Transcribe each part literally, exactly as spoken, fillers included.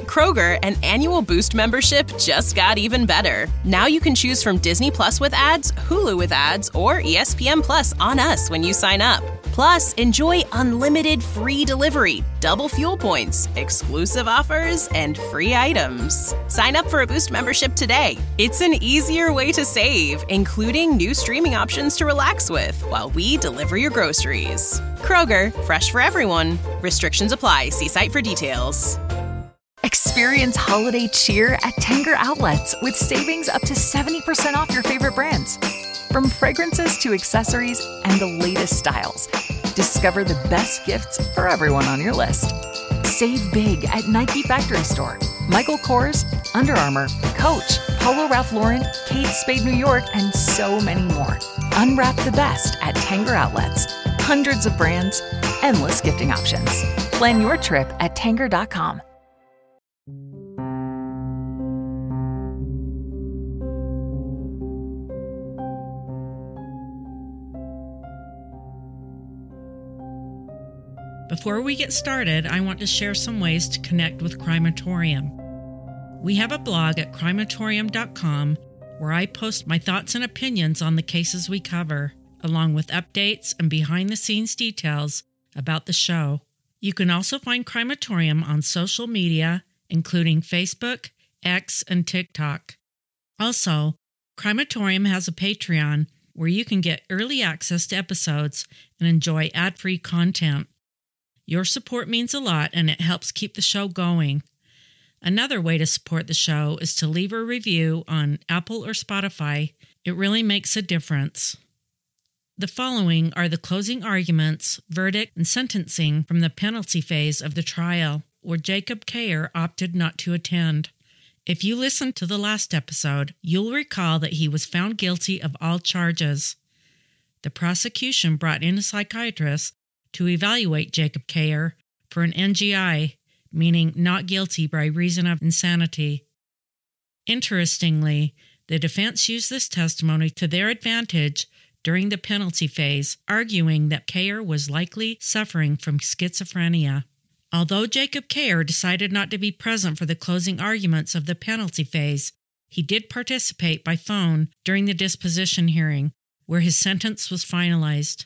Kroger, an annual Boost membership just got even better. Now you can choose from Disney Plus with ads, Hulu with ads, or E S P N Plus on us when you sign up. Plus, enjoy unlimited free delivery, double fuel points, exclusive offers, and free items. Sign up for a Boost membership today. It's an easier way to save, including new streaming options to relax with while we deliver your groceries. Kroger, fresh for everyone. Restrictions apply. See site for details. Experience holiday cheer at Tanger Outlets with savings up to seventy percent off your favorite brands. From fragrances to accessories and the latest styles, discover the best gifts for everyone on your list. Save big at Nike Factory Store, Michael Kors, Under Armour, Coach, Polo Ralph Lauren, Kate Spade New York, and so many more. Unwrap the best at Tanger Outlets. Hundreds of brands, endless gifting options. Plan your trip at tanger dot com. Before we get started, I want to share some ways to connect with Crimeatorium. We have a blog at crimeatorium dot com where I post my thoughts and opinions on the cases we cover, along with updates and behind-the-scenes details about the show. You can also find Crimeatorium on social media, including Facebook, X, and TikTok. Also, Crimeatorium has a Patreon where you can get early access to episodes and enjoy ad-free content. Your support means a lot, and it helps keep the show going. Another way to support the show is to leave a review on Apple or Spotify. It really makes a difference. The following are the closing arguments, verdict, and sentencing from the penalty phase of the trial, where Jacob Kayer opted not to attend. If you listened to the last episode, you'll recall that he was found guilty of all charges. The prosecution brought in a psychiatrist to evaluate Jacob Kayer for an N G I, meaning not guilty by reason of insanity. Interestingly, the defense used this testimony to their advantage during the penalty phase, arguing that Kayer was likely suffering from schizophrenia. Although Jacob Kayer decided not to be present for the closing arguments of the penalty phase, he did participate by phone during the disposition hearing, where his sentence was finalized.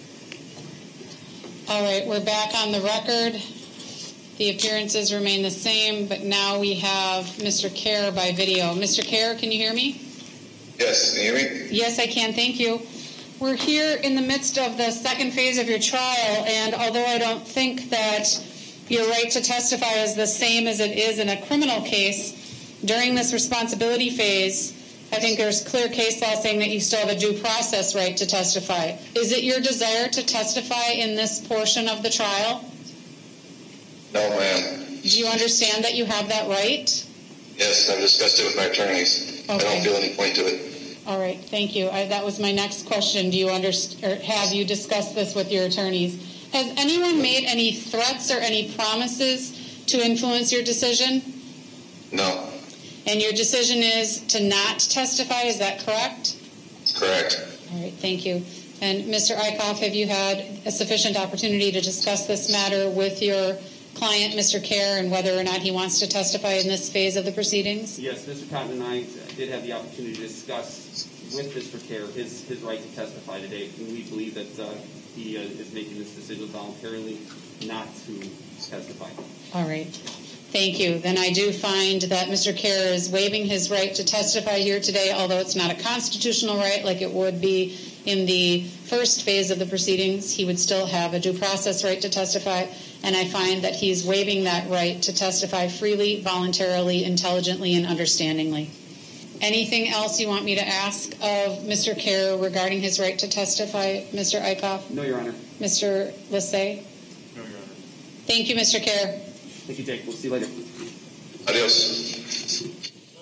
All right, we're back on the record. The appearances remain the same, but now we have Mister Kayer by video. Mister Kayer, can you hear me? Yes, can you hear me? Yes, I can. Thank you. We're here in the midst of the second phase of your trial, and although I don't think that your right to testify is the same as it is in a criminal case, during this responsibility phase, I think there's clear case law saying that you still have a due process right to testify. Is it your desire to testify in this portion of the trial? No, ma'am. Do you understand that you have that right? Yes, I've discussed it with my attorneys. Okay. I don't feel any point to it. All right, thank you. I, that was my next question. Do you understand, or have you discussed this with your attorneys? Has anyone made any threats or any promises to influence your decision? No. And your decision is to not testify, is that correct? Correct. All right, thank you. And Mister Eickhoff, have you had a sufficient opportunity to discuss this matter with your client, Mister Kayer, and whether or not he wants to testify in this phase of the proceedings? Yes, Mister Cotton and I did have the opportunity to discuss with Mister Kayer his, his right to testify today, and we believe that uh, he uh, is making this decision voluntarily not to testify. All right. Thank you. Then I do find that Mister Kayer is waiving his right to testify here today, although it's not a constitutional right like it would be in the first phase of the proceedings. He would still have a due process right to testify, and I find that he's waiving that right to testify freely, voluntarily, intelligently, and understandingly. Anything else you want me to ask of Mister Kayer regarding his right to testify, Mister Eickhoff? No, Your Honor. Mister Lissay? No, Your Honor. Thank you, Mister Kayer. Thank you, Jake. We'll see you later. Adios.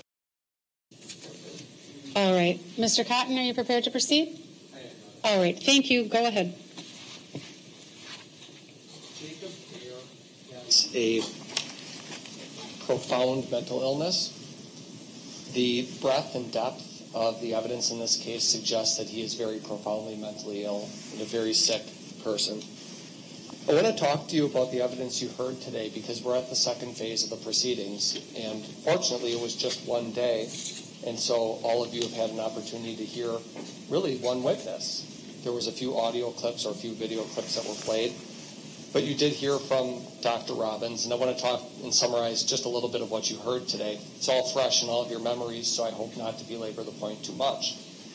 All right. Mister Cotton, are you prepared to proceed? All right. Thank you. Go ahead. Jacob Kayer has a profound mental illness. The breadth and depth of the evidence in this case suggests that he is very profoundly mentally ill and a very sick person. I want to talk to you about the evidence you heard today because we're at the second phase of the proceedings, and fortunately it was just one day, and so all of you have had an opportunity to hear really one witness. There was a few audio clips or a few video clips that were played, but you did hear from Doctor Robbins, and I want to talk and summarize just a little bit of what you heard today. It's all fresh in all of your memories, so I hope not to belabor the point too much.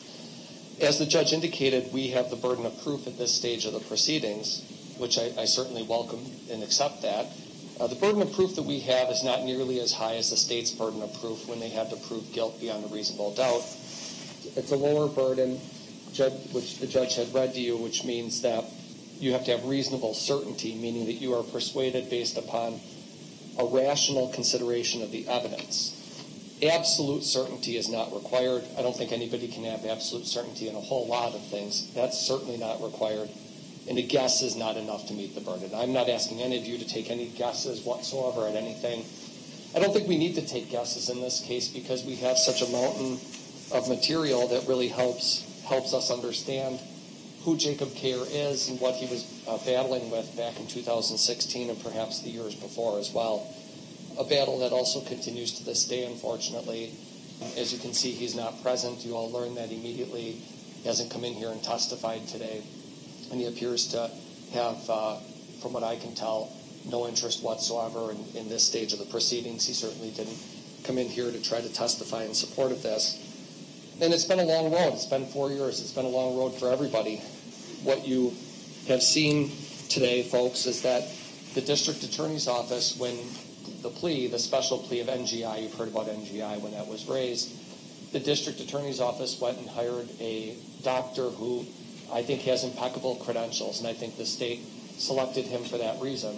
As the judge indicated, we have the burden of proof at this stage of the proceedings, which I, I certainly welcome and accept that. Uh, the burden of proof that we have is not nearly as high as the state's burden of proof when they have to prove guilt beyond a reasonable doubt. It's a lower burden, judge, which the judge had read to you, which means that you have to have reasonable certainty, meaning that you are persuaded based upon a rational consideration of the evidence. Absolute certainty is not required. I don't think anybody can have absolute certainty in a whole lot of things. That's certainly not required. And a guess is not enough to meet the burden. I'm not asking any of you to take any guesses whatsoever at anything. I don't think we need to take guesses in this case because we have such a mountain of material that really helps helps us understand who Jacob Kaier is and what he was uh, battling with back in two thousand sixteen and perhaps the years before as well. A battle that also continues to this day, unfortunately. As you can see, he's not present. You all learned that immediately. He hasn't come in here and testified today. And he appears to have, uh, from what I can tell, no interest whatsoever in, in this stage of the proceedings. He certainly didn't come in here to try to testify in support of this. And it's been a long road. It's been four years. It's been a long road for everybody. What you have seen today, folks, is that the district attorney's office, when the plea, the special plea of N G I, you've heard about N G I when that was raised, the district attorney's office went and hired a doctor who I think has impeccable credentials, and I think the state selected him for that reason.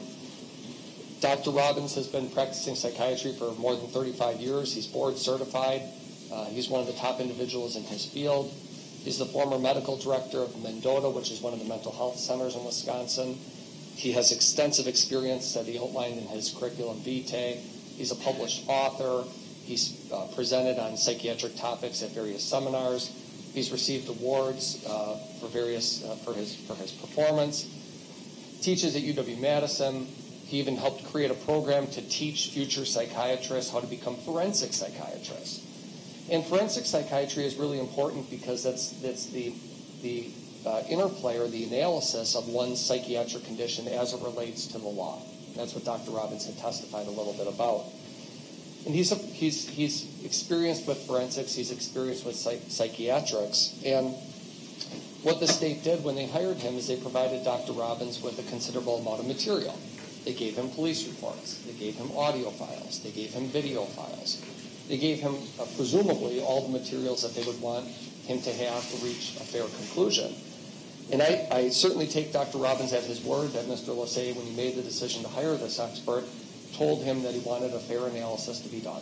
Doctor Robbins has been practicing psychiatry for more than thirty-five years. He's board certified. Uh, he's one of the top individuals in his field. He's the former medical director of Mendota, which is one of the mental health centers in Wisconsin. He has extensive experience that he outlined in his curriculum vitae. He's a published author. He's uh, presented on psychiatric topics at various seminars. He's received awards uh, for various uh, for his for his performance. Teaches at U W Madison. He even helped create a program to teach future psychiatrists how to become forensic psychiatrists. And forensic psychiatry is really important because that's that's the the uh, interplay or the analysis of one's psychiatric condition as it relates to the law. And that's what Doctor Robbins had testified a little bit about. And he's, a, he's, he's experienced with forensics, he's experienced with psych- psychiatrics, and what the state did when they hired him is they provided Doctor Robbins with a considerable amount of material. They gave him police reports, they gave him audio files, they gave him video files, they gave him, uh, presumably, all the materials that they would want him to have to reach a fair conclusion. And I, I certainly take Doctor Robbins at his word that Mister Lassay, when he made the decision to hire this expert, told him that he wanted a fair analysis to be done.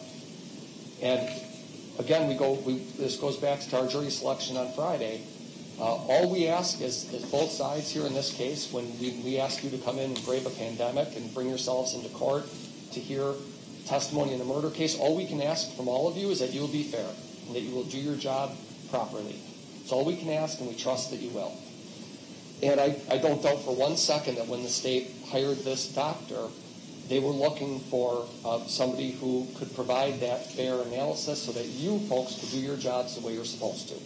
And again, we go. We, this goes back to our jury selection on Friday. Uh, all we ask is, is both sides here in this case, when we, we ask you to come in and brave a pandemic and bring yourselves into court to hear testimony in a murder case, all we can ask from all of you is that you will be fair and that you will do your job properly. It's all we can ask, and we trust that you will. And I, I don't doubt for one second that when the state hired this doctor, they were looking for uh, somebody who could provide that fair analysis so that you folks could do your jobs the way you're supposed to.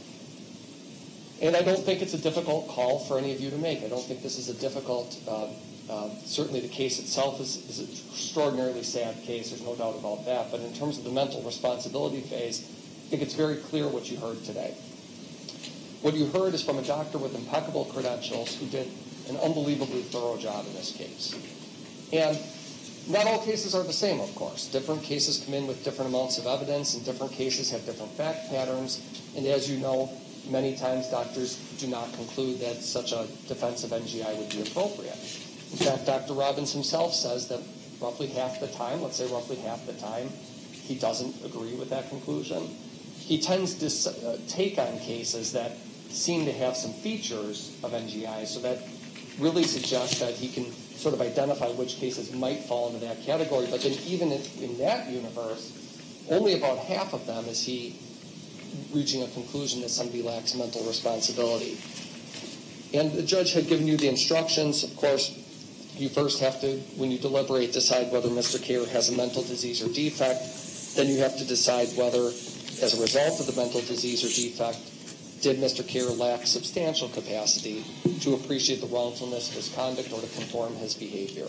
And I don't think it's a difficult call for any of you to make. I don't think this is a difficult, uh, uh, certainly the case itself is, is an extraordinarily sad case, there's no doubt about that. But in terms of the mental responsibility phase, I think it's very clear what you heard today. What you heard is from a doctor with impeccable credentials who did an unbelievably thorough job in this case. And not all cases are the same, of course. Different cases come in with different amounts of evidence, and different cases have different fact patterns. And as you know, many times doctors do not conclude that such a defense of N G I would be appropriate. In fact, Doctor Robbins himself says that roughly half the time, let's say roughly half the time, he doesn't agree with that conclusion. He tends to uh, take on cases that seem to have some features of N G I, so that really suggests that he can sort of identify which cases might fall into that category. But then even in, in that universe, only about half of them is he reaching a conclusion that somebody lacks mental responsibility. And the judge had given you the instructions. Of course, you first have to, when you deliberate, decide whether Mister Kerr has a mental disease or defect. Then you have to decide whether, as a result of the mental disease or defect, did Mister Kerr lack substantial capacity to appreciate the wrongfulness of his conduct or to conform his behavior.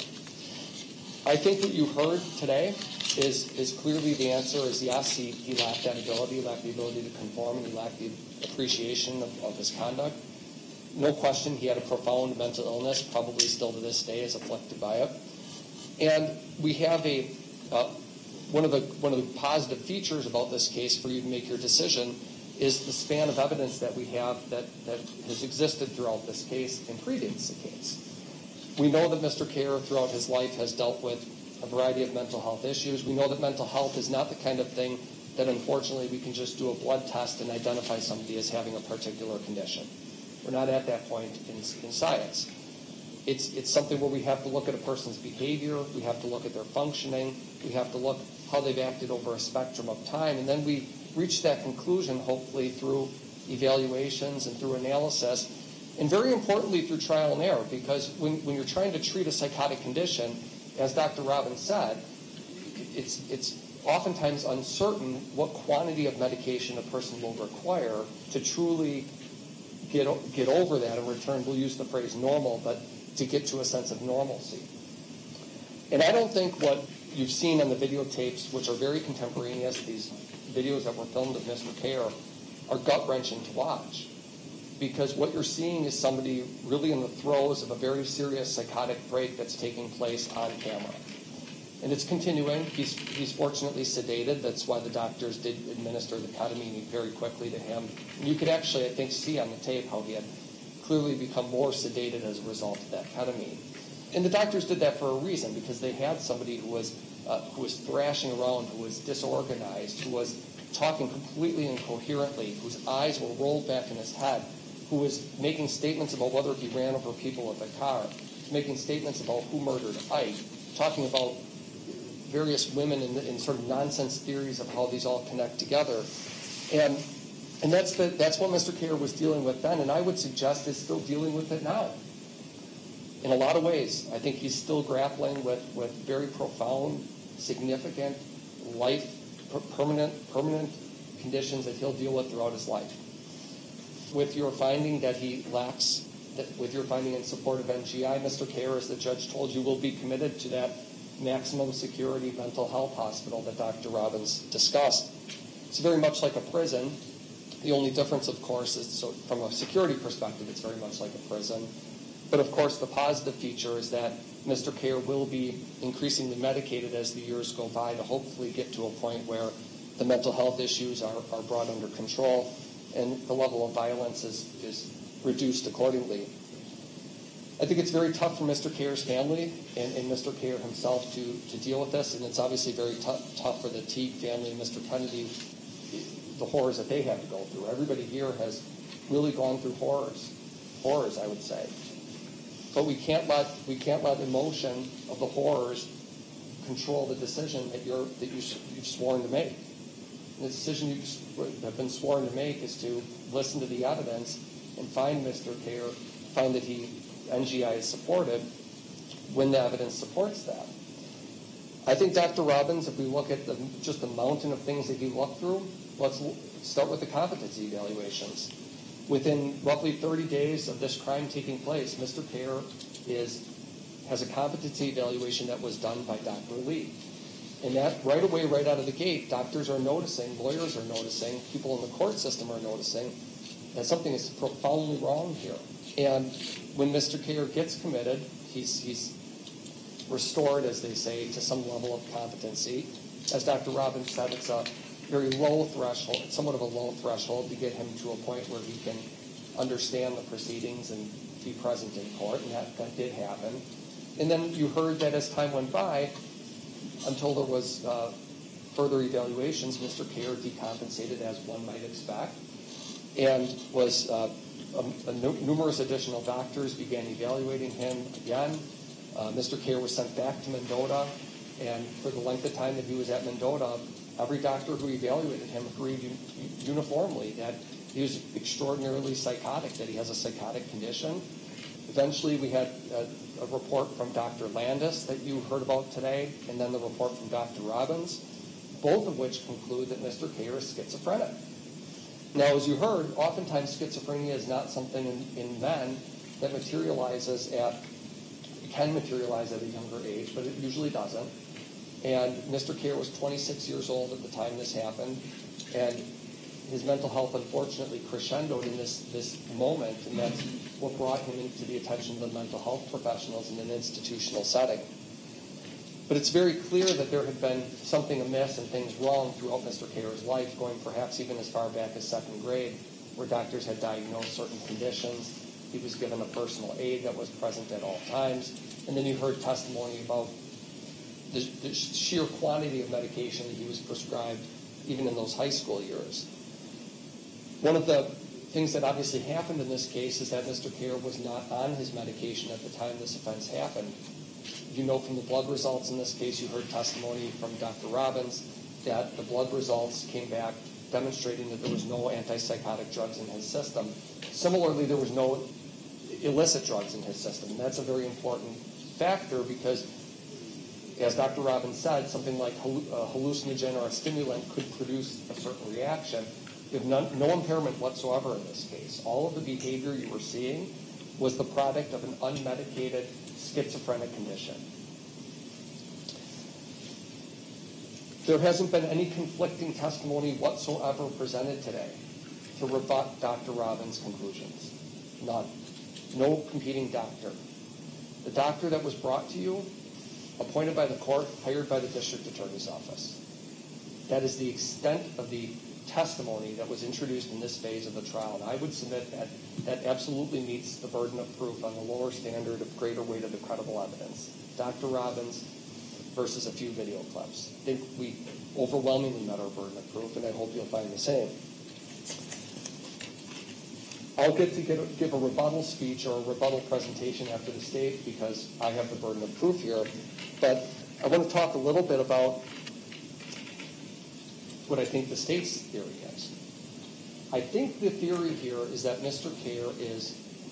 I think what you heard today is, is clearly the answer is yes, he, he lacked that ability, lacked the ability to conform, and he lacked the appreciation of, of his conduct. No question, he had a profound mental illness, probably still to this day is afflicted by it. And we have a uh, one of the one of the positive features about this case for you to make your decision is the span of evidence that we have that, that has existed throughout this case and predates the case. We know that Mister Kerr throughout his life has dealt with a variety of mental health issues. We know that mental health is not the kind of thing that unfortunately we can just do a blood test and identify somebody as having a particular condition. We're not at that point in, in science. It's, it's something where we have to look at a person's behavior, we have to look at their functioning, we have to look how they've acted over a spectrum of time, and then we reach that conclusion hopefully through evaluations and through analysis, and very importantly through trial and error, because when, when you're trying to treat a psychotic condition, as Doctor Robbins said, it's, it's oftentimes uncertain what quantity of medication a person will require to truly get, get over that and return, we'll use the phrase normal, but to get to a sense of normalcy. And I don't think what you've seen on the videotapes, which are very contemporaneous, these videos that were filmed of Mister Kerr, are gut-wrenching to watch. Because what you're seeing is somebody really in the throes of a very serious psychotic break that's taking place on camera. And it's continuing. He's, he's fortunately sedated. That's why the doctors did administer the ketamine very quickly to him. And you could actually, I think, see on the tape how he had clearly become more sedated as a result of that ketamine. And the doctors did that for a reason, because they had somebody who was uh, who was thrashing around, who was disorganized, who was talking completely incoherently, whose eyes were rolled back in his head, who was making statements about whether he ran over people with a car, making statements about who murdered Ike, talking about various women and, and sort of nonsense theories of how these all connect together. And and that's the, that's what Mister Kerr was dealing with then, and I would suggest is still dealing with it now. In a lot of ways, I think he's still grappling with, with very profound, significant, life, per- permanent, permanent conditions that he'll deal with throughout his life. With your finding that he lacks, that with your finding in support of N G I, Mister Kerr, as the judge told you, will be committed to that maximum security mental health hospital that Doctor Robbins discussed. It's very much like a prison. The only difference, of course, is so from a security perspective, it's very much like a prison. But of course, the positive feature is that Mister Kerr will be increasingly medicated as the years go by to hopefully get to a point where the mental health issues are, are brought under control and the level of violence is, is reduced accordingly. I think it's very tough for Mister Kerr's family and, and Mister Kerr himself to, to deal with this, and it's obviously very t- tough for the Teague family and Mister Kennedy, the horrors that they have to go through. Everybody here has really gone through horrors, horrors, I would say. But we can't let we can't let emotion of the horrors control the decision that you're that you, you've sworn to make. And the decision you have been sworn to make is to listen to the evidence and find Mister Kerr, find that he N G I is supported when the evidence supports that. I think Doctor Robbins, if we look at the, just the mountain of things that he looked through, let's start with the competency evaluations. Within roughly thirty days of this crime taking place, Mister Kerr is, has a competency evaluation that was done by Doctor Lee. And that right away, right out of the gate, doctors are noticing, lawyers are noticing, people in the court system are noticing that something is profoundly wrong here. And when Mister Kerr gets committed, he's, he's restored, as they say, to some level of competency. As Doctor Robbins said, it's a very low threshold, somewhat of a low threshold to get him to a point where he can understand the proceedings and be present in court, and that, that did happen. And then you heard that as time went by, until there was uh, further evaluations, Mister Kerr decompensated as one might expect, and was uh, a, a nu- numerous additional doctors began evaluating him again. Uh, Mister Kerr was sent back to Mendota, and for the length of time that he was at Mendota, every doctor who evaluated him agreed un- uniformly that he was extraordinarily psychotic, that he has a psychotic condition. Eventually, we had a, a report from Doctor Landis that you heard about today, and then the report from Doctor Robbins, both of which conclude that Mister Kayer is schizophrenic. Now, as you heard, oftentimes schizophrenia is not something in, in men that materializes at, it can materialize at a younger age, but it usually doesn't. And Mister Kayer was twenty-six years old at the time this happened, and his mental health unfortunately crescendoed in this, this moment, and that's what brought him into the attention of the mental health professionals in an institutional setting. But it's very clear that there had been something amiss and things wrong throughout Mister Kayer's life, going perhaps even as far back as second grade, where doctors had diagnosed certain conditions. He was given a personal aid that was present at all times. And then you heard testimony about the, the sheer quantity of medication that he was prescribed even in those high school years. One of the things that obviously happened in this case is that Mister Kayer was not on his medication at the time this offense happened. You know from the blood results in this case, you heard testimony from Doctor Robbins that the blood results came back demonstrating that there was no antipsychotic drugs in his system. Similarly, there was no illicit drugs in his system. And that's a very important factor because, as Doctor Robbins said, something like a hallucinogen or a stimulant could produce a certain reaction. You have none, no impairment whatsoever in this case. All of the behavior you were seeing was the product of an unmedicated schizophrenic condition. There hasn't been any conflicting testimony whatsoever presented today to rebut Doctor Robbins' conclusions. None. No competing doctor. The doctor that was brought to you, appointed by the court, hired by the district attorney's office. That is the extent of the testimony that was introduced in this phase of the trial. And I would submit that that absolutely meets the burden of proof on the lower standard of greater weight of the credible evidence. Doctor Robbins versus a few video clips. I think we overwhelmingly met our burden of proof, and I hope you'll find the same. I'll get to get a, give a rebuttal speech or a rebuttal presentation after the state because I have the burden of proof here. But I want to talk a little bit about what I think the state's theory is. I think the theory here is that Mister Kayer is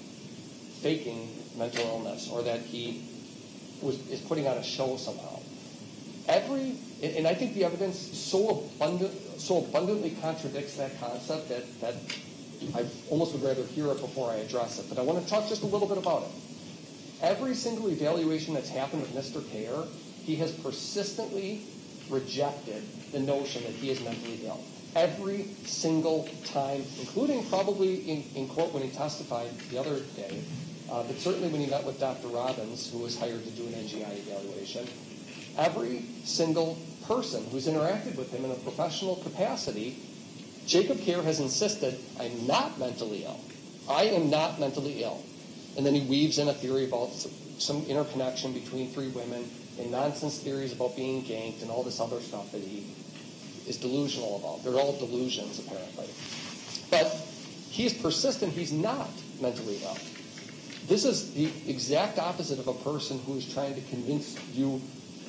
faking mental illness, or that he was is putting on a show somehow. Every, and I think the evidence so abundant, so abundantly contradicts that concept that, that I almost would rather hear it before I address it. But I want to talk just a little bit about it. Every single evaluation that's happened with Mister Kayer, he has persistently rejected the notion that he is mentally ill. Every single time, including probably in, in court when he testified the other day, uh, but certainly when he met with Doctor Robbins, who was hired to do an N G I evaluation, every single person who's interacted with him in a professional capacity, Jacob Kayer has insisted, I'm not mentally ill. I am not mentally ill. And then he weaves in a theory about some interconnection between three women and nonsense theories about being ganked and all this other stuff that he is delusional about. They're all delusions, apparently. But he is persistent. He's not mentally ill. This is the exact opposite of a person who is trying to convince you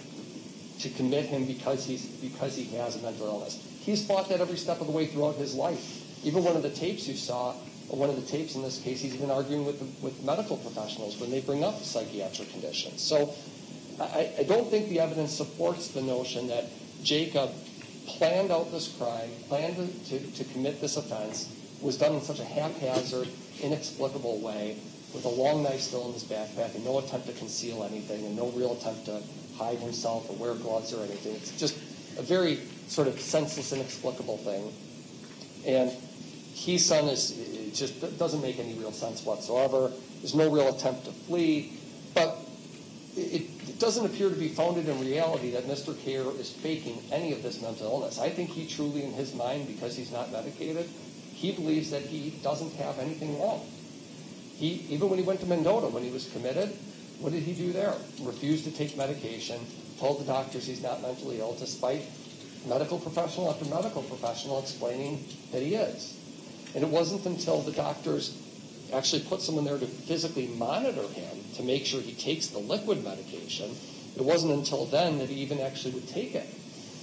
to commit him because he's because he has a mental illness. He's fought that every step of the way throughout his life. Even one of the tapes you saw, or one of the tapes in this case, he's been arguing with the, with medical professionals when they bring up psychiatric conditions. So I, I don't think the evidence supports the notion that Jacob planned out this crime, planned to, to, to commit this offense, was done in such a haphazard, inexplicable way, with a long knife still in his backpack and no attempt to conceal anything and no real attempt to hide himself or wear gloves or anything. It's just a very sort of senseless, inexplicable thing. And his son is, it just doesn't make any real sense whatsoever. There's no real attempt to flee. But it, it doesn't appear to be founded in reality that Mister Kayer is faking any of this mental illness. I think he truly, in his mind, because he's not medicated, he believes that he doesn't have anything wrong. He, even when he went to Mendota, when he was committed, what did he do there? Refused to take medication, told the doctors he's not mentally ill, despite medical professional after medical professional explaining that he is. And it wasn't until the doctors actually put someone there to physically monitor him to make sure he takes the liquid medication, it wasn't until then that he even actually would take it.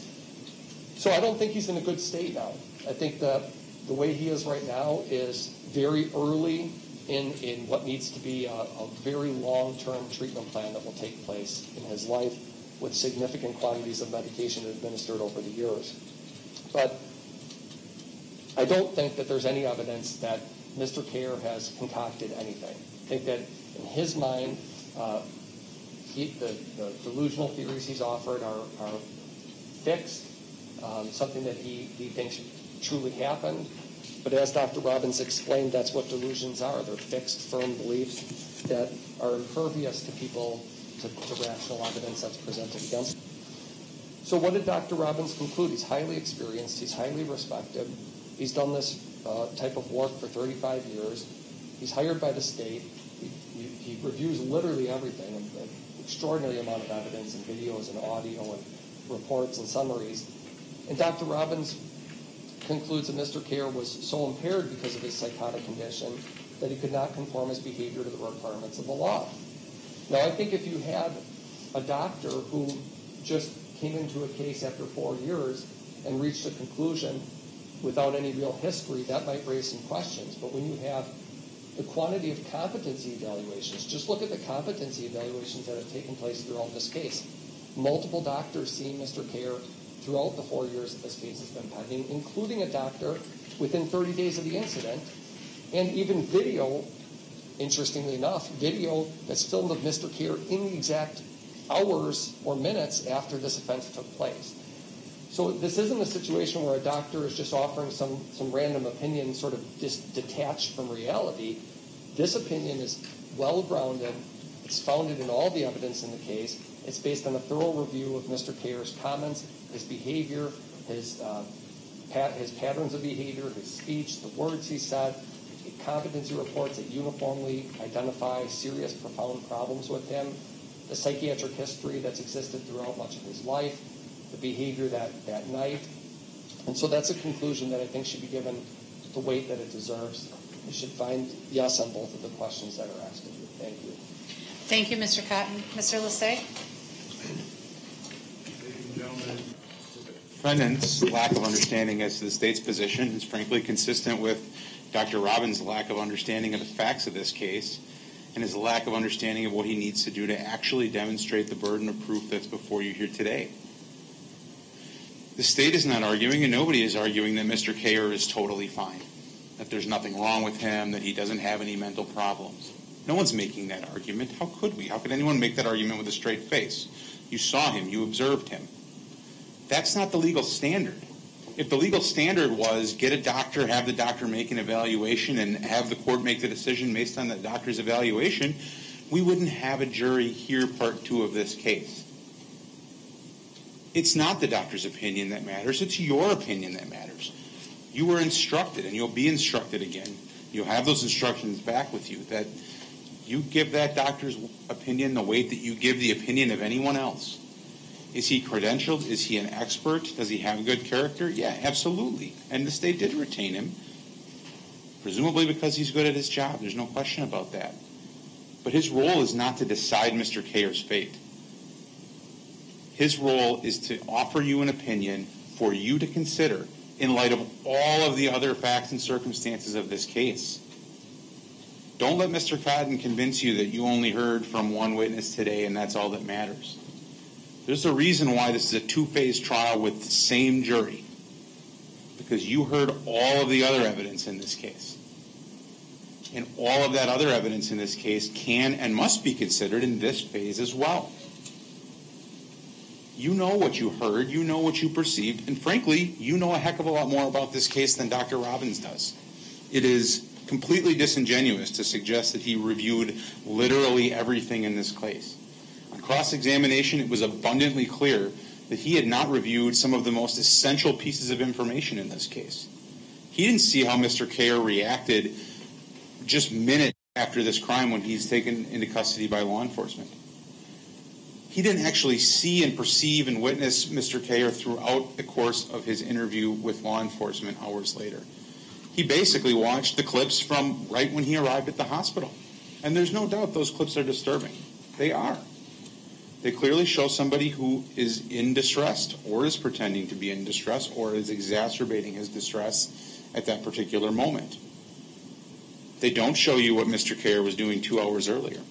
So I don't think he's in a good state now. I think that the way he is right now is very early in, in what needs to be a, a very long-term treatment plan that will take place in his life with significant quantities of medication administered over the years. But I don't think that there's any evidence that Mister Kerr has concocted anything. I think that in his mind, uh, he, the, the delusional theories he's offered are, are fixed, um, something that he, he thinks truly happened. But as Doctor Robbins explained, that's what delusions are. They're fixed, firm beliefs that are impervious to people, to, to rational evidence that's presented against them. So what did Doctor Robbins conclude? He's highly experienced. He's highly respected. He's done this uh, type of work for thirty-five years. He's hired by the state. He, he, he reviews literally everything, an extraordinary amount of evidence and videos and audio and reports and summaries. And Doctor Robbins concludes that Mister Kerr was so impaired because of his psychotic condition that he could not conform his behavior to the requirements of the law. Now, I think if you had a doctor who just came into a case after four years and reached a conclusion without any real history, that might raise some questions. But when you have the quantity of competency evaluations, just look at the competency evaluations that have taken place throughout this case. Multiple doctors seeing Mister Kerr throughout the four years that this case has been pending, including a doctor within thirty days of the incident, and even video, interestingly enough, video that's filmed of Mister Kerr in the exact hours or minutes after this offense took place. So this isn't a situation where a doctor is just offering some, some random opinion sort of dis- detached from reality. This opinion is well-grounded. It's founded in all the evidence in the case. It's based on a thorough review of Mister Kerr's comments, his behavior, his, uh, pat- his patterns of behavior, his speech, the words he said, competency reports that uniformly identify serious, profound problems with him, the psychiatric history that's existed throughout much of his life, the behavior that, that night. And so that's a conclusion that I think should be given the weight that it deserves. You should find yes on both of the questions that are asked of you. Thank you. Thank you, Mister Cotton. Mister Lissay? Defendant's lack of understanding as to the state's position is frankly consistent with Doctor Robbins' lack of understanding of the facts of this case and his lack of understanding of what he needs to do to actually demonstrate the burden of proof that's before you here today. The state is not arguing, and nobody is arguing, that Mister Kerr is totally fine, that there's nothing wrong with him, that he doesn't have any mental problems. No one's making that argument. How could we? How could anyone make that argument with a straight face? You saw him. You observed him. That's not the legal standard. If the legal standard was get a doctor, have the doctor make an evaluation, and have the court make the decision based on the doctor's evaluation, we wouldn't have a jury hear part two of this case. It's not the doctor's opinion that matters. It's your opinion that matters. You were instructed, and you'll be instructed again. You'll have those instructions back with you that you give that doctor's opinion the weight that you give the opinion of anyone else. Is he credentialed? Is he an expert? Does he have good character? Yeah, absolutely. And the state did retain him, presumably because he's good at his job. There's no question about that. But his role is not to decide Mister Kerr's fate. His role is to offer you an opinion for you to consider in light of all of the other facts and circumstances of this case. Don't let Mister Cotton convince you that you only heard from one witness today and that's all that matters. There's a reason why this is a two-phase trial with the same jury, because you heard all of the other evidence in this case. And all of that other evidence in this case can and must be considered in this phase as well. You know what you heard, you know what you perceived, and frankly, you know a heck of a lot more about this case than Doctor Robbins does. It is completely disingenuous to suggest that he reviewed literally everything in this case. On cross-examination, it was abundantly clear that he had not reviewed some of the most essential pieces of information in this case. He didn't see how Mister Kerr reacted just minutes after this crime when he's taken into custody by law enforcement. He didn't actually see and perceive and witness Mister Kerr throughout the course of his interview with law enforcement hours later. He basically watched the clips from right when he arrived at the hospital. And there's no doubt those clips are disturbing. They are. They clearly show somebody who is in distress or is pretending to be in distress or is exacerbating his distress at that particular moment. They don't show you what Mister Kerr was doing two hours earlier.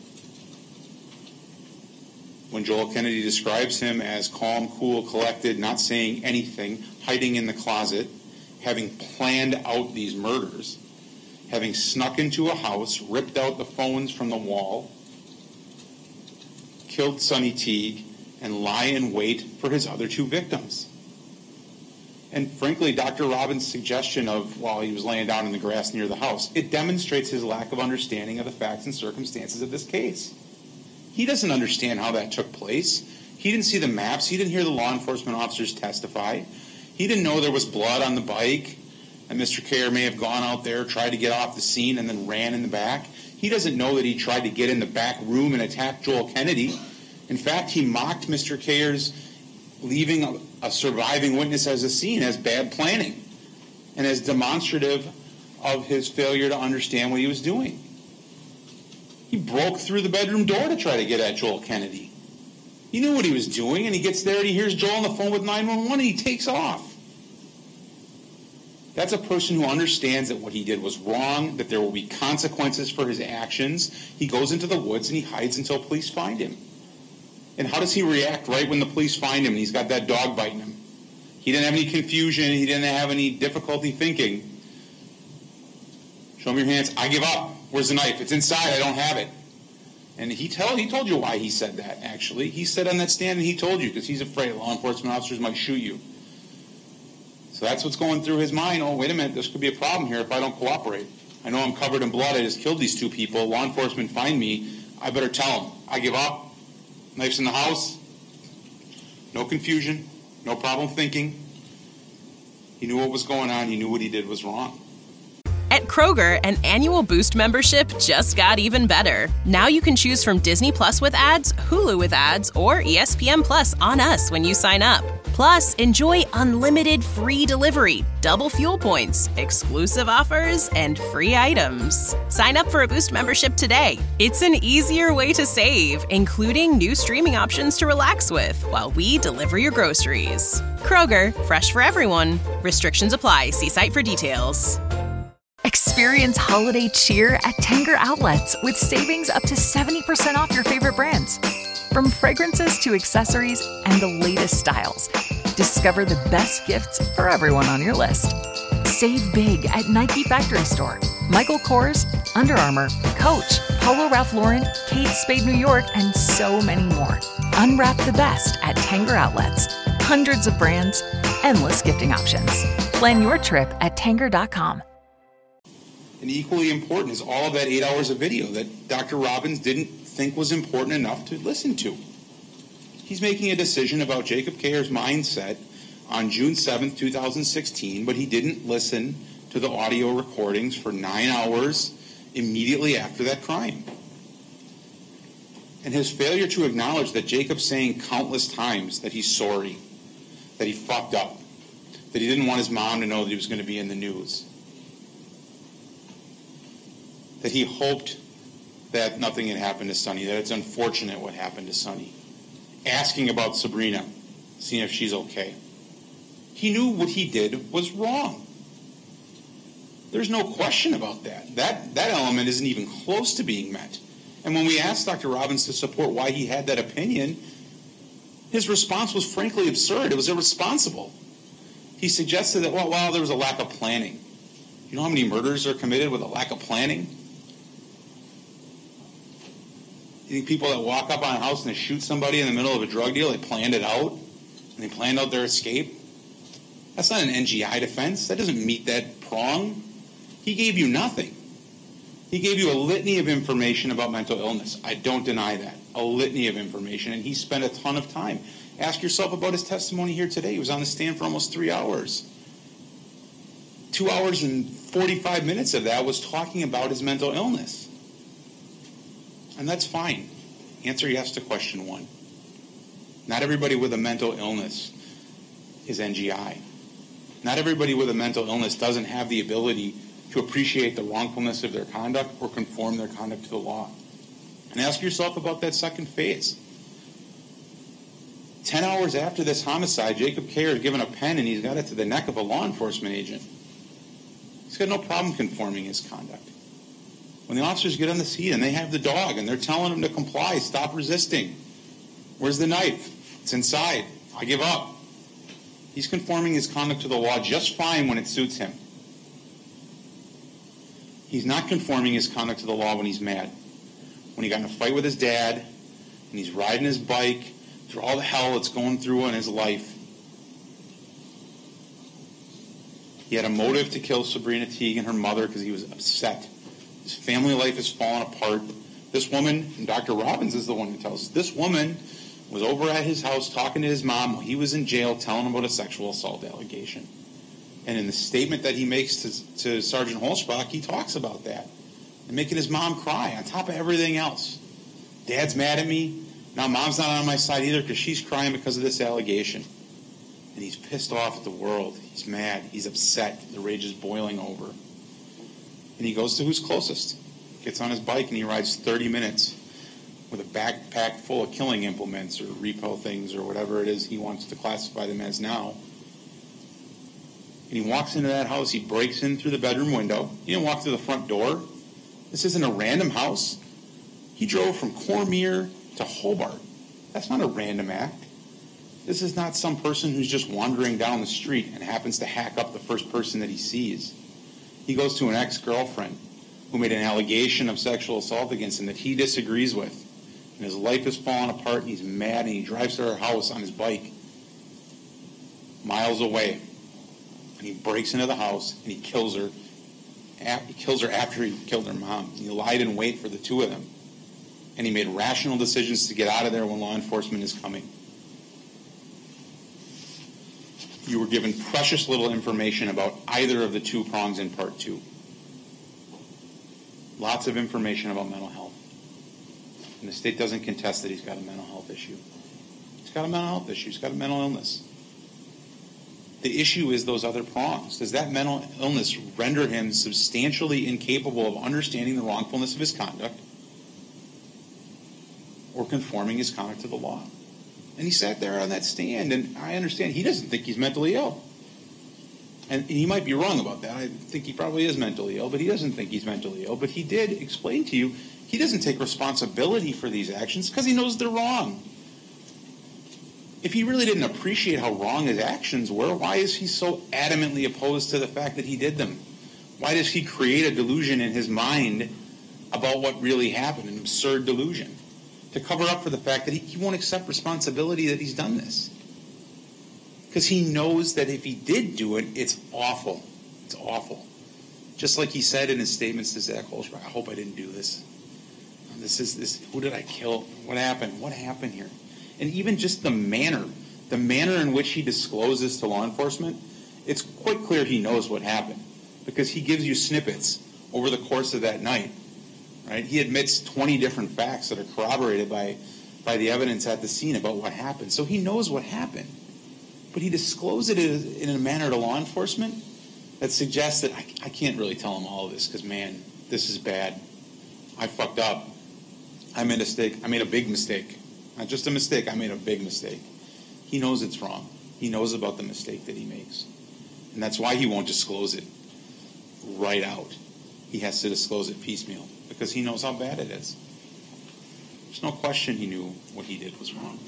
When Joel Kennedy describes him as calm, cool, collected, not saying anything, hiding in the closet, having planned out these murders, having snuck into a house, ripped out the phones from the wall, killed Sonny Teague, and lie in wait for his other two victims. And frankly, Doctor Robbins' suggestion of while he was laying down in the grass near the house, it demonstrates his lack of understanding of the facts and circumstances of this case. He doesn't understand how that took place. He didn't see the maps. He didn't hear the law enforcement officers testify. He didn't know there was blood on the bike, and Mister Kerr may have gone out there, tried to get off the scene, and then ran in the back. He doesn't know that he tried to get in the back room and attack Joel Kennedy. In fact, he mocked Mister Kerr's leaving a, a surviving witness as a scene as bad planning and as demonstrative of his failure to understand what he was doing. He broke through the bedroom door to try to get at Joel Kennedy. He knew what he was doing, and he gets there and he hears Joel on the phone with nine one one and he takes off. That's a person who understands that what he did was wrong, that there will be consequences for his actions. He goes into the woods and he hides until police find him. And how does he react right when the police find him and he's got that dog biting him? He didn't have any confusion. He didn't have any difficulty thinking. Show me your hands. I give up. Where's the knife? It's inside. I don't have it. And he, tell, he told you why he said that, actually. He said on that stand and he told you because he's afraid law enforcement officers might shoot you. So that's what's going through his mind. Oh, wait a minute. This could be a problem here if I don't cooperate. I know I'm covered in blood. I just killed these two people. Law enforcement find me. I better tell them. I give up. Knife's in the house. No confusion. No problem thinking. He knew what was going on. He knew what he did was wrong. At Kroger, an annual Boost membership just got even better. Now you can choose from Disney Plus with ads, Hulu with ads, or E S P N Plus on us when you sign up. Plus, enjoy unlimited free delivery, double fuel points, exclusive offers, and free items. Sign up for a Boost membership today. It's an easier way to save, including new streaming options to relax with while we deliver your groceries. Kroger, fresh for everyone. Restrictions apply. See site for details. Experience holiday cheer at Tanger Outlets with savings up to seventy percent off your favorite brands. From fragrances to accessories and the latest styles, discover the best gifts for everyone on your list. Save big at Nike Factory Store, Michael Kors, Under Armour, Coach, Polo Ralph Lauren, Kate Spade New York, and so many more. Unwrap the best at Tanger Outlets. Hundreds of brands, endless gifting options. Plan your trip at Tanger dot com. And equally important is all of that eight hours of video that Doctor Robbins didn't think was important enough to listen to. He's making a decision about Jacob Kerr's mindset on June seventh, two thousand sixteen, but he didn't listen to the audio recordings for nine hours immediately after that crime. And his failure to acknowledge that Jacob saying countless times that he's sorry, that he fucked up, that he didn't want his mom to know that he was going to be in the news, that he hoped that nothing had happened to Sonny, that it's unfortunate what happened to Sonny, asking about Sabrina, seeing if she's okay. He knew what he did was wrong. There's no question about that. That that element isn't even close to being met. And when we asked Doctor Robbins to support why he had that opinion, his response was frankly absurd. It was irresponsible. He suggested that, well, well, there was a lack of planning. You know how many murders are committed with a lack of planning? You think people that walk up on a house and they shoot somebody in the middle of a drug deal, they planned it out, and they planned out their escape? That's not an N G I defense. That doesn't meet that prong. He gave you nothing. He gave you a litany of information about mental illness. I don't deny that. A litany of information, and he spent a ton of time. Ask yourself about his testimony here today. He was on the stand for almost three hours. Two hours and forty-five minutes of that was talking about his mental illness. And that's fine. Answer yes to question one. Not everybody with a mental illness is N G I. Not everybody with a mental illness doesn't have the ability to appreciate the wrongfulness of their conduct or conform their conduct to the law. And ask yourself about that second phase. Ten hours after this homicide, Jacob Kerr had given a pen and he's got it to the neck of a law enforcement agent. He's got no problem conforming his conduct. When the officers get on the scene and they have the dog and they're telling him to comply, stop resisting. Where's the knife? It's inside. I give up. He's conforming his conduct to the law just fine when it suits him. He's not conforming his conduct to the law when he's mad. When he got in a fight with his dad and he's riding his bike through all the hell that's going through in his life. He had a motive to kill Sabrina Teague and her mother because he was upset. His family life has fallen apart. This woman, and Doctor Robbins is the one who tells us, this woman was over at his house talking to his mom while he was in jail, telling him about a sexual assault allegation. And in the statement that he makes to, to Sergeant Holzbach, he talks about that. And making his mom cry on top of everything else. Dad's mad at me. Now mom's not on my side either because she's crying because of this allegation. And he's pissed off at the world. He's mad. He's upset. The rage is boiling over. And he goes to who's closest. Gets on his bike and he rides thirty minutes with a backpack full of killing implements or repo things or whatever it is he wants to classify them as now. And he walks into that house. He breaks in through the bedroom window. He didn't walk through the front door. This isn't a random house. He drove from Cormier to Hobart. That's not a random act. This is not some person who's just wandering down the street and happens to hack up the first person that he sees. He goes to an ex-girlfriend who made an allegation of sexual assault against him that he disagrees with. And his life is falling apart and he's mad and he drives to her house on his bike miles away. And he breaks into the house and he kills her. He kills her after he killed her mom. He lied in wait for the two of them. And he made rational decisions to get out of there when law enforcement is coming. You were given precious little information about either of the two prongs in part two. Lots of information about mental health. And the state doesn't contest that he's got a mental health issue. He's got a mental health issue. He's got a mental illness. The issue is those other prongs. Does that mental illness render him substantially incapable of understanding the wrongfulness of his conduct or conforming his conduct to the law? And he sat there on that stand, and I understand he doesn't think he's mentally ill. And he might be wrong about that. I think he probably is mentally ill, but he doesn't think he's mentally ill. But he did explain to you he doesn't take responsibility for these actions because he knows they're wrong. If he really didn't appreciate how wrong his actions were, why is he so adamantly opposed to the fact that he did them? Why does he create a delusion in his mind about what really happened, an absurd delusion, to cover up for the fact that he, he won't accept responsibility that he's done this? Because he knows that if he did do it, it's awful. It's awful. Just like he said in his statements to Zach Holzbach, I hope I didn't do this. This is this. Who did I kill? What happened? What happened here? And even just the manner, the manner in which he discloses to law enforcement, it's quite clear he knows what happened because he gives you snippets over the course of that night. Right? He admits twenty different facts that are corroborated by, by the evidence at the scene about what happened. So he knows what happened. But he discloses it in a manner to law enforcement that suggests that I, I can't really tell him all of this because, man, this is bad. I fucked up. I made a mistake. I made a big mistake. Not just a mistake, I made a big mistake. He knows it's wrong. He knows about the mistake that he makes. And that's why he won't disclose it right out. He has to disclose it piecemeal because he knows how bad it is. There's no question he knew what he did was wrong.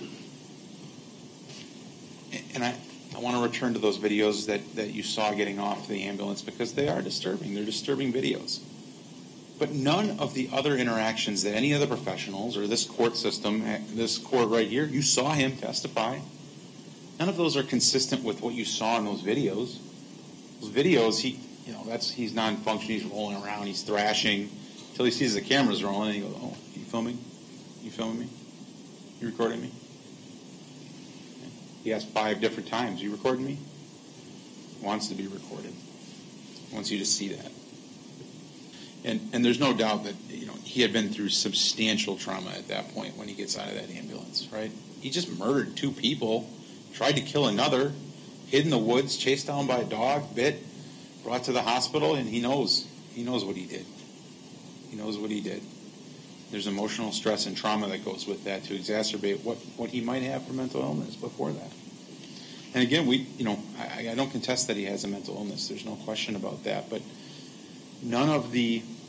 And I, I want to return to those videos that, that you saw getting off the ambulance because they are disturbing. They're disturbing videos. But none of the other interactions that any of the professionals or this court system, this court right here, you saw him testify. None of those are consistent with what you saw in those videos. Those videos, he, you know, that's he's non-functioning, he's rolling around, he's thrashing until he sees the cameras rolling, and he goes, "Oh, you filming? You filming me? You recording me?" He asked five different times, "You recording me?" He wants to be recorded. He wants you to see that. And and there's no doubt that, you know, he had been through substantial trauma at that point when he gets out of that ambulance, right? He just murdered two people, tried to kill another, hid in the woods, chased down by a dog, bit, brought to the hospital, and he knows. He knows what he did. He knows what he did. There's emotional stress and trauma that goes with that to exacerbate what, what he might have for mental illness before that. And again, we, you know, I, I don't contest that he has a mental illness. There's no question about that. But none of the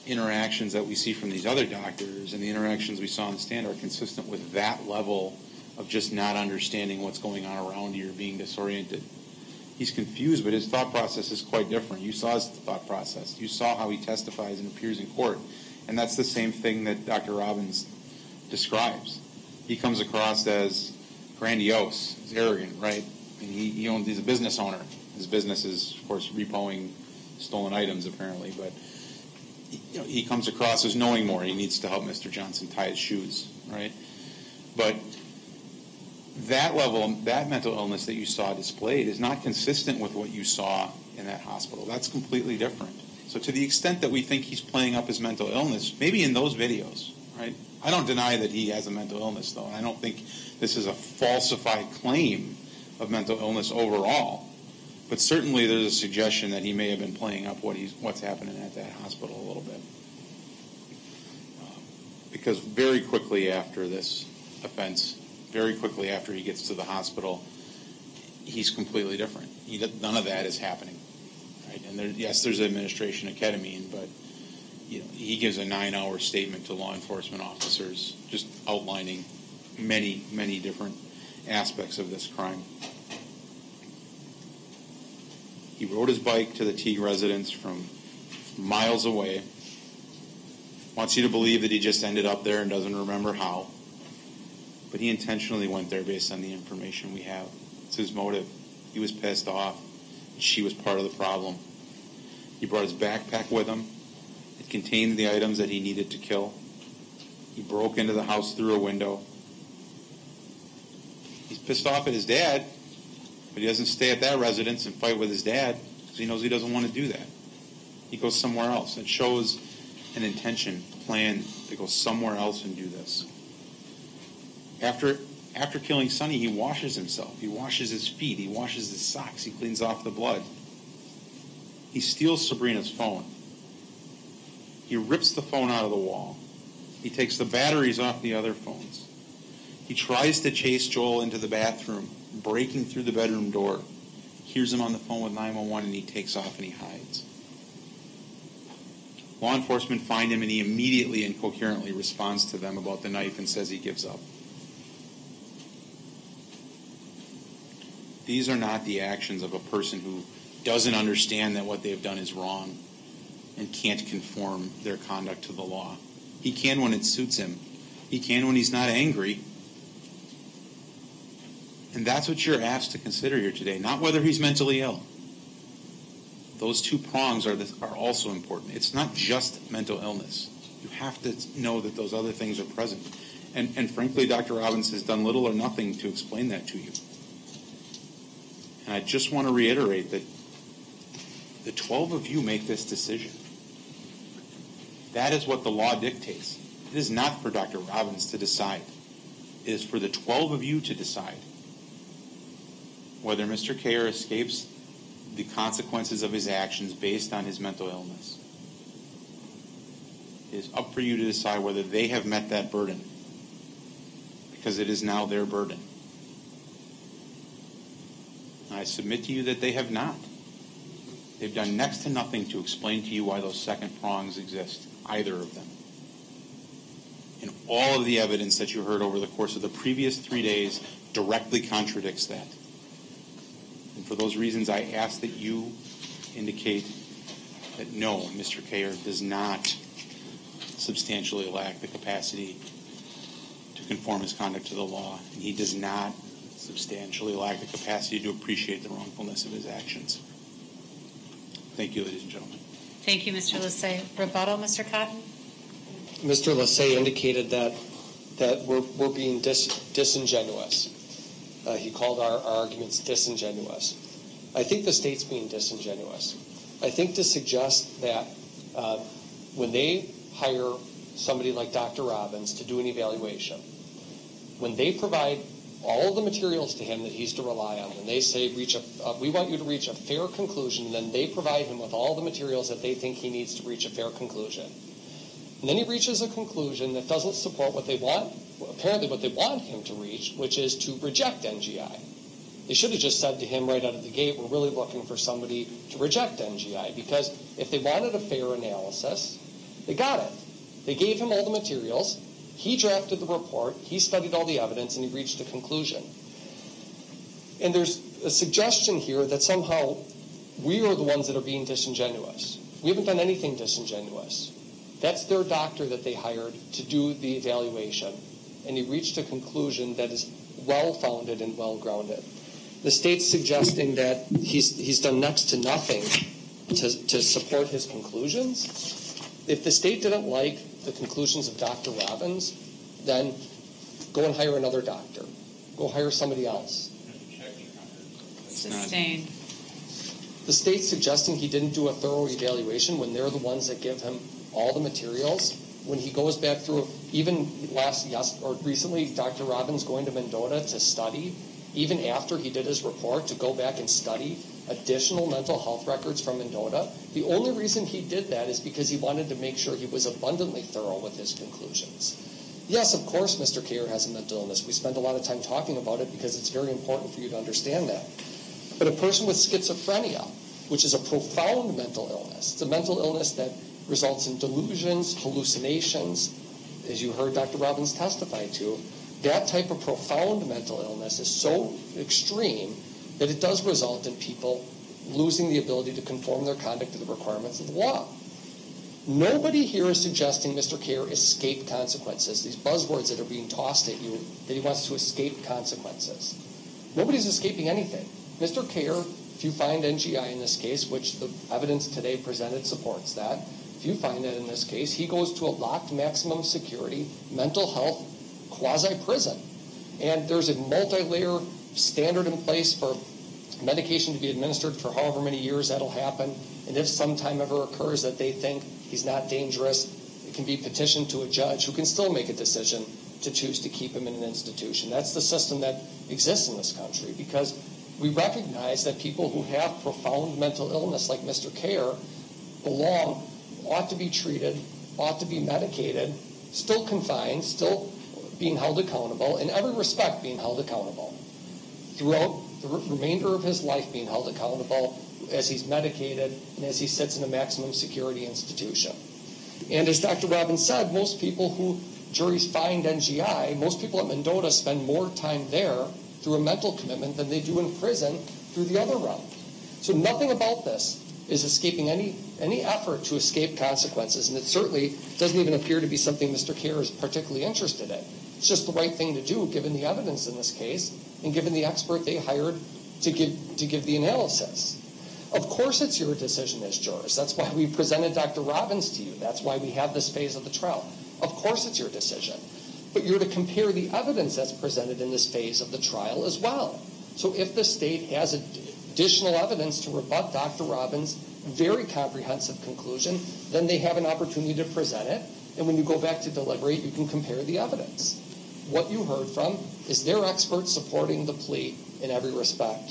interactions that we see from these other doctors and the interactions we saw on the stand are consistent with that level of just not understanding what's going on around you or being disoriented. He's confused, but his thought process is quite different. You saw his thought process. You saw how he testifies and appears in court. And that's the same thing that Doctor Robbins describes. He comes across as grandiose, as arrogant, right? And he, he owns, he's a business owner. His business is, of course, repoing stolen items, apparently. But he, you know, he comes across as knowing more. He needs to help Mister Johnson tie his shoes, right? But that level, that mental illness that you saw displayed is not consistent with what you saw in that hospital. That's completely different. So to the extent that we think he's playing up his mental illness, maybe in those videos, right? I don't deny that he has a mental illness, though. I don't think this is a falsified claim of mental illness overall. But certainly there's a suggestion that he may have been playing up what he's, what's happening at that hospital a little bit. Um, because very quickly after this offense, very quickly after he gets to the hospital, he's completely different. He, none of that is happening, right? And there, yes, there's administration of ketamine, but you know, he gives a nine-hour statement to law enforcement officers, just outlining many, many different aspects of this crime. He rode his bike to the Teague residence from miles away. Wants you to believe that he just ended up there and doesn't remember how. But he intentionally went there based on the information we have. It's his motive. He was pissed off. She was part of the problem. He brought his backpack with him. It contained the items that he needed to kill. He broke into the house through a window. He's pissed off at his dad, but he doesn't stay at that residence and fight with his dad because he knows he doesn't want to do that. He goes somewhere else. It shows an intention, a plan to go somewhere else and do this. After after killing Sonny, he washes himself. He washes his feet. He washes his socks. He cleans off the blood. He steals Sabrina's phone. He rips the phone out of the wall. He takes the batteries off the other phones. He tries to chase Joel into the bathroom, breaking through the bedroom door. Hears him on the phone with nine one one, and he takes off and he hides. Law enforcement find him, and he immediately and coherently responds to them about the knife and says he gives up. These are not the actions of a person who doesn't understand that what they've done is wrong and can't conform their conduct to the law. He can when it suits him. He can when he's not angry. And that's what you're asked to consider here today, not whether he's mentally ill. Those two prongs are, this, are also important. It's not just mental illness. You have to know that those other things are present. And, and frankly, Doctor Robbins has done little or nothing to explain that to you. And I just want to reiterate that the twelve of you make this decision. That is what the law dictates. It is not for Doctor Robbins to decide. It is for the twelve of you to decide whether Mister Kayer escapes the consequences of his actions based on his mental illness. It is up for you to decide whether they have met that burden, because it is now their burden. I submit to you that they have not. They've done next to nothing to explain to you why those second prongs exist, either of them. And all of the evidence that you heard over the course of the previous three days directly contradicts that. And for those reasons, I ask that you indicate that no, Mister Kayer does not substantially lack the capacity to conform his conduct to the law, and he does not substantially lack the capacity to appreciate the wrongfulness of his actions. Thank you, ladies and gentlemen. Thank you, Mister Lassay. Rebuttal, Mister Cotton? Mister Lassay indicated that that we're, we're being dis, disingenuous. Uh, he called our, our arguments disingenuous. I think the state's being disingenuous. I think to suggest that uh, when they hire somebody like Doctor Robbins to do an evaluation, when they provide all of the materials to him that he's to rely on, and they say, reach a, uh, we want you to reach a fair conclusion, and then they provide him with all the materials that they think he needs to reach a fair conclusion. And then he reaches a conclusion that doesn't support what they want, apparently what they want him to reach, which is to reject N G I. They should have just said to him right out of the gate, we're really looking for somebody to reject N G I, because if they wanted a fair analysis, They got it. They gave him all the materials. He drafted the report. He studied all the evidence, and he reached a conclusion. And there's a suggestion here that somehow we are the ones that are being disingenuous. We haven't done anything disingenuous. That's their doctor that they hired to do the evaluation, and he reached a conclusion that is well-founded and well-grounded. The state's suggesting that he's he's done next to nothing to, to support his conclusions. If the state didn't like the conclusions of Doctor Robbins, then go and hire another doctor. Go hire somebody else. Sustained. The state's suggesting he didn't do a thorough evaluation when they're the ones that give him all the materials. When he goes back through, even last yes or recently, Doctor Robbins going to Mendota to study, even after he did his report, to go back and study additional mental health records from Mendota. The only reason he did that is because he wanted to make sure he was abundantly thorough with his conclusions. Yes, of course, Mister Kerr has a mental illness. We spend a lot of time talking about it because it's very important for you to understand that. But a person with schizophrenia, which is a profound mental illness, it's a mental illness that results in delusions, hallucinations, as you heard Doctor Robbins testify to, that type of profound mental illness is so extreme that it does result in people losing the ability to conform their conduct to the requirements of the law. Nobody here is suggesting Mister Kerr escape consequences, these buzzwords that are being tossed at you, that he wants to escape consequences. Nobody's escaping anything. Mister Kerr, if you find N G I in this case, which the evidence today presented supports that, if you find that in this case, he goes to a locked maximum security mental health quasi-prison. And there's a multi-layer standard in place for medication to be administered for however many years that'll happen. And if sometime ever occurs that they think he's not dangerous, it can be petitioned to a judge who can still make a decision to choose to keep him in an institution. That's the system that exists in this country, because we recognize that people who have profound mental illness like Mister Kerr belong, ought to be treated, ought to be medicated, still confined, still being held accountable, in every respect being held accountable, throughout the remainder of his life being held accountable as he's medicated and as he sits in a maximum security institution. And as Doctor Robbins said, most people who juries find N G I, most people at Mendota spend more time there through a mental commitment than they do in prison through the other route. So nothing about this is escaping any any effort to escape consequences, and it certainly doesn't even appear to be something Mister Kerr is particularly interested in. It's just the right thing to do given the evidence in this case and given the expert they hired to give to give the analysis. Of course it's your decision as jurors. That's why we presented Doctor Robbins to you. That's why we have this phase of the trial. Of course it's your decision. But you're to compare the evidence that's presented in this phase of the trial as well. So if the state has additional evidence to rebut Doctor Robbins' very comprehensive conclusion, then they have an opportunity to present it. And when you go back to deliberate, you can compare the evidence. What you heard from is their expert supporting the plea in every respect.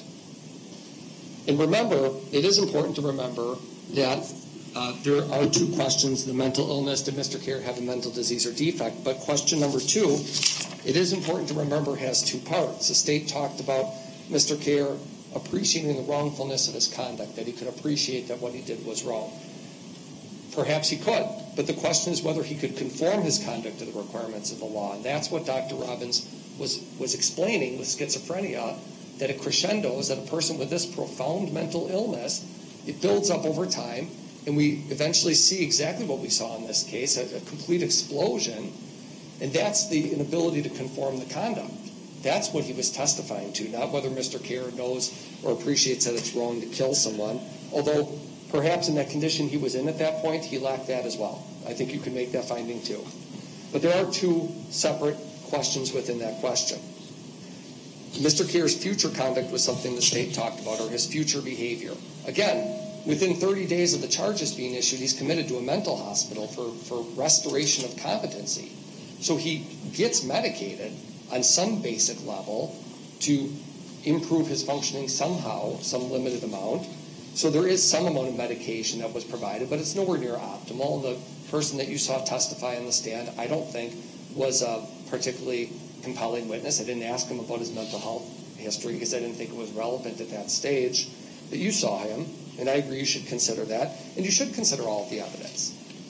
And remember, it is important to remember that uh, there are two questions: the mental illness, did Mister Kerr have a mental disease or defect? But question number two, it is important to remember, has two parts. The state talked about Mister Kerr appreciating the wrongfulness of his conduct, that he could appreciate that what he did was wrong. Perhaps he could, but the question is whether he could conform his conduct to the requirements of the law. And that's what Doctor Robbins was, was explaining with schizophrenia, that it crescendos, that a person with this profound mental illness, it builds up over time, and we eventually see exactly what we saw in this case, a, a complete explosion, and that's the inability to conform the conduct. That's what he was testifying to, not whether Mister Kerr knows or appreciates that it's wrong to kill someone, although perhaps in that condition he was in at that point, he lacked that as well. I think you can make that finding too. But there are two separate questions within that question. Mister Kerr's future conduct was something the state talked about, or his future behavior. Again, within thirty days of the charges being issued, he's committed to a mental hospital for, for restoration of competency. So he gets medicated on some basic level to improve his functioning somehow, some limited amount. So there is some amount of medication that was provided, but it's nowhere near optimal. The person that you saw testify on the stand, I don't think, was a particularly compelling witness. I didn't ask him about his mental health history because I didn't think it was relevant at that stage. But you saw him, and I agree you should consider that. And you should consider all of the evidence.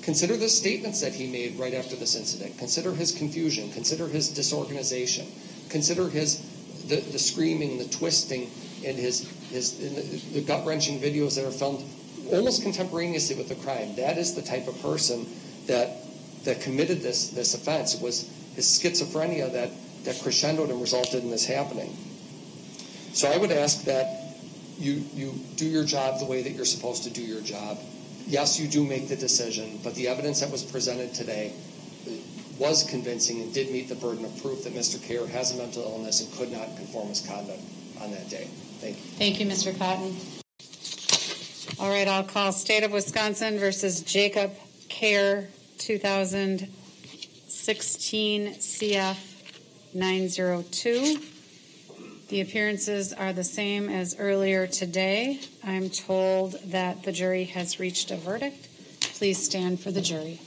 Consider the statements that he made right after this incident. Consider his confusion. Consider his disorganization. Consider his the, the screaming, the twisting, and his his and the, the gut-wrenching videos that are filmed almost contemporaneously with the crime. That is the type of person that that committed this this offense. It was his schizophrenia that that crescendoed and resulted in this happening. So I would ask that you you do your job the way that you're supposed to do your job. Yes, you do make the decision, but the evidence that was presented today was convincing and did meet the burden of proof that Mister Kerr has a mental illness and could not conform his conduct on that day. Thank you. Thank you, Mister Cotton. All right, I'll call State of Wisconsin versus Jacob Kerr, two thousand sixteen C F nine oh two. The appearances are the same as earlier today. I'm told that the jury has reached a verdict. Please stand for the jury.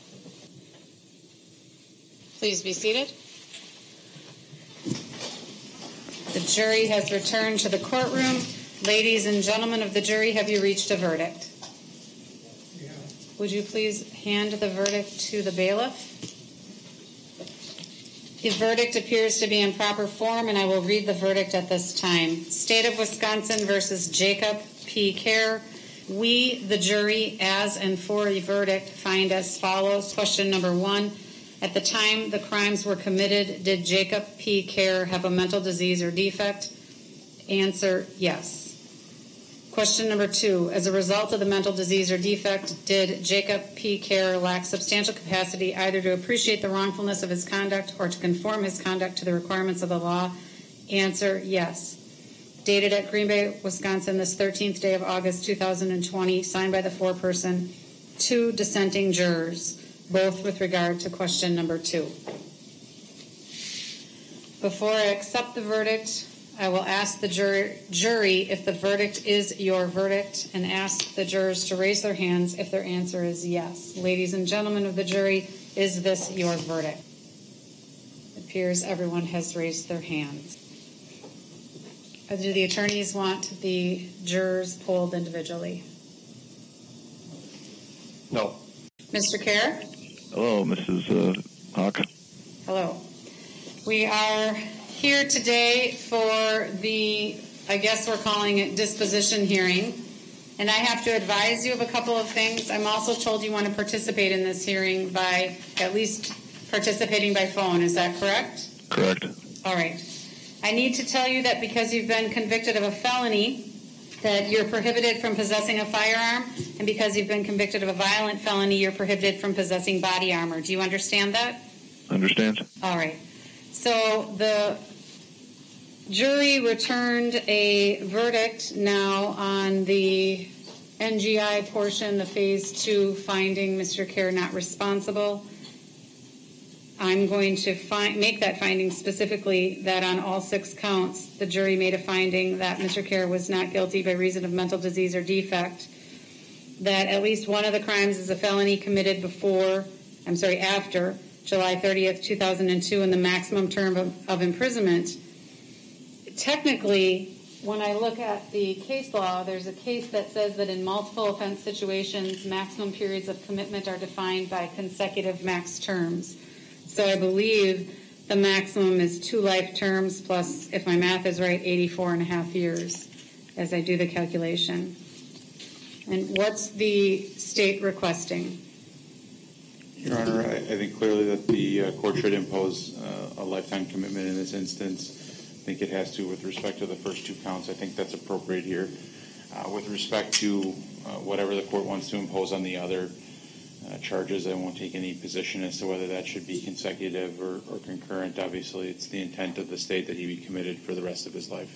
Please be seated. The jury has returned to the courtroom. Ladies and gentlemen of the jury, have you reached a verdict? Yeah. Would you please hand the verdict to the bailiff? The verdict appears to be in proper form, and I will read the verdict at this time. State of Wisconsin versus Jacob P. Kerr. We, the jury, as and for a verdict, find as follows. Question number one. At the time the crimes were committed, did Jacob P. Kerr have a mental disease or defect? Answer, yes. Question number two. As a result of the mental disease or defect, did Jacob P. Kerr lack substantial capacity either to appreciate the wrongfulness of his conduct or to conform his conduct to the requirements of the law? Answer, yes. Dated at Green Bay, Wisconsin, this thirteenth day of August, two thousand twenty, signed by the foreperson, two dissenting jurors, both with regard to question number two. Before I accept the verdict, I will ask the jur- jury if the verdict is your verdict and ask the jurors to raise their hands if their answer is yes. Ladies and gentlemen of the jury, is this your verdict? It appears everyone has raised their hands. Uh, do the attorneys want the jurors polled individually? No. Mister Kerr? Hello, Missus Uh, Hawk. Hello. We are here today for the, I guess we're calling it disposition hearing. And I have to advise you of a couple of things. I'm also told you want to participate in this hearing by at least participating by phone. Is that correct? Correct. All right. I need to tell you that because you've been convicted of a felony, that you're prohibited from possessing a firearm, and because you've been convicted of a violent felony, you're prohibited from possessing body armor. Do you understand that? Understand. All right. So the jury returned a verdict now on the N G I portion, the phase two finding Mister Kerr not responsible. I'm going to find, make that finding specifically that on all six counts, the jury made a finding that Mister Kerr was not guilty by reason of mental disease or defect, that at least one of the crimes is a felony committed before, I'm sorry, after July thirtieth, two thousand two, and the maximum term of, of imprisonment. Technically, when I look at the case law, there's a case that says that in multiple offense situations, maximum periods of commitment are defined by consecutive max terms. So I believe the maximum is two life terms plus, if my math is right, eighty-four and a half years as I do the calculation. And what's the state requesting? Your Honor, I, I think clearly that the uh, court should impose uh, a lifetime commitment in this instance. I think it has to with respect to the first two counts. I think that's appropriate here. Uh, with respect to uh, whatever the court wants to impose on the other uh, charges, I won't take any position as to whether that should be consecutive or, or concurrent. Obviously, it's the intent of the state that he be committed for the rest of his life.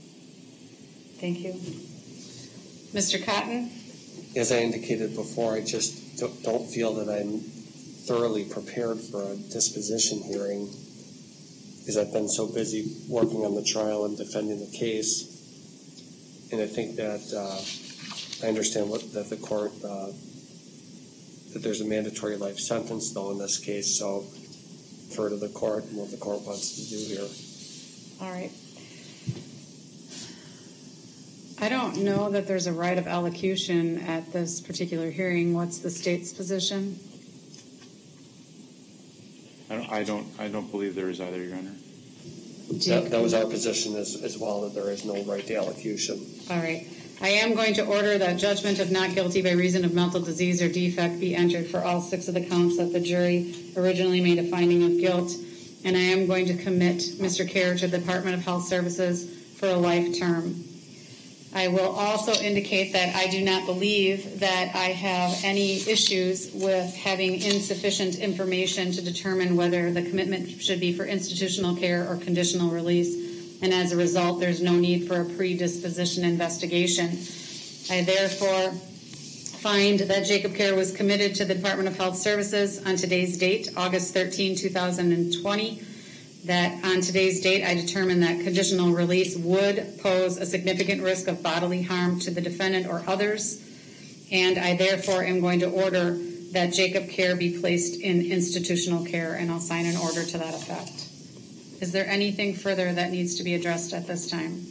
Thank you. Mister Cotton? As I indicated before, I just don't feel that I'm thoroughly prepared for a disposition hearing because I've been so busy working on the trial and defending the case. And I think that uh, I understand what, that the court, uh, that there's a mandatory life sentence, though, in this case. So defer to the court and what the court wants to do here. All right. I don't know that there's a right of allocution at this particular hearing. What's the state's position? I don't, I don't, I don't believe there is either, Your Honor. That, that was our position as, as well, that there is no right to allocution. All right. I am going to order that judgment of not guilty by reason of mental disease or defect be entered for all six of the counts that the jury originally made a finding of guilt. And I am going to commit Mister Kerr to the Department of Health Services for a life term. I will also indicate that I do not believe that I have any issues with having insufficient information to determine whether the commitment should be for institutional care or conditional release, and as a result, there's no need for a predisposition investigation. I therefore find that Jacob Kerr was committed to the Department of Health Services on today's date, August thirteenth, two thousand twenty. That on today's date, I determined that conditional release would pose a significant risk of bodily harm to the defendant or others, and I therefore am going to order that Jacob Kerr be placed in institutional care, and I'll sign an order to that effect. Is there anything further that needs to be addressed at this time?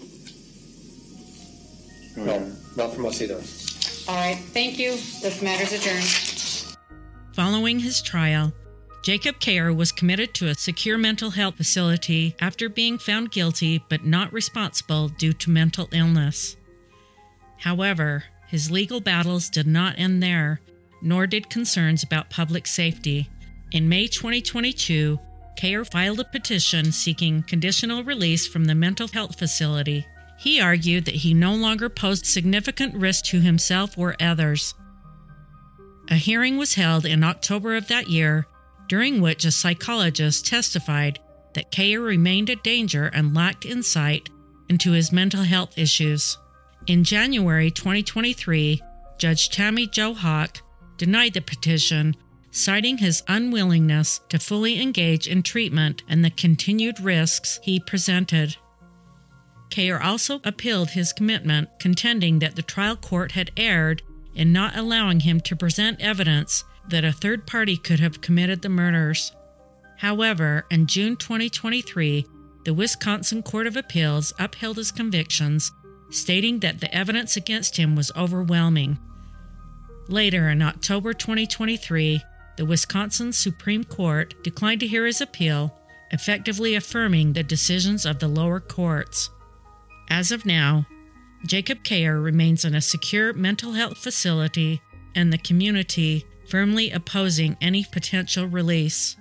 No, not from us either. All right, thank you. This matter's adjourned. Following his trial, Jacob Kerr was committed to a secure mental health facility after being found guilty but not responsible due to mental illness. However, his legal battles did not end there, nor did concerns about public safety. In May twenty twenty-two, Kerr filed a petition seeking conditional release from the mental health facility. He argued that he no longer posed significant risk to himself or others. A hearing was held in October of that year, during which a psychologist testified that Kerr remained a danger and lacked insight into his mental health issues. In January twenty twenty-three, Judge Tammy Jo Hawk denied the petition, citing his unwillingness to fully engage in treatment and the continued risks he presented. Kerr also appealed his commitment, contending that the trial court had erred in not allowing him to present evidence that a third party could have committed the murders. However, in June twenty twenty-three, the Wisconsin Court of Appeals upheld his convictions, stating that the evidence against him was overwhelming. Later, in October twenty twenty-three, the Wisconsin Supreme Court declined to hear his appeal, effectively affirming the decisions of the lower courts. As of now, Jacob Kerr remains in a secure mental health facility, and the community firmly opposing any potential release.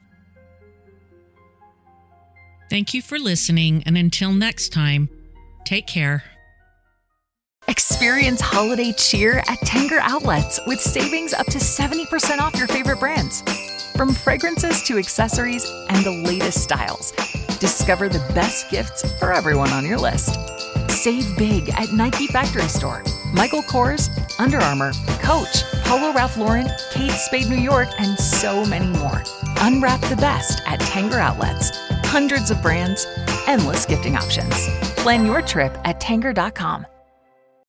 Thank you for listening, and until next time, take care. Experience holiday cheer at Tanger Outlets with savings up to seventy percent off your favorite brands. From fragrances to accessories and the latest styles, discover the best gifts for everyone on your list. Save big at Nike Factory Store, Michael Kors, Under Armour, Coach, Polo Ralph Lauren, Kate Spade New York, and so many more. Unwrap the best at Tanger Outlets. Hundreds of brands, endless gifting options. Plan your trip at Tanger dot com.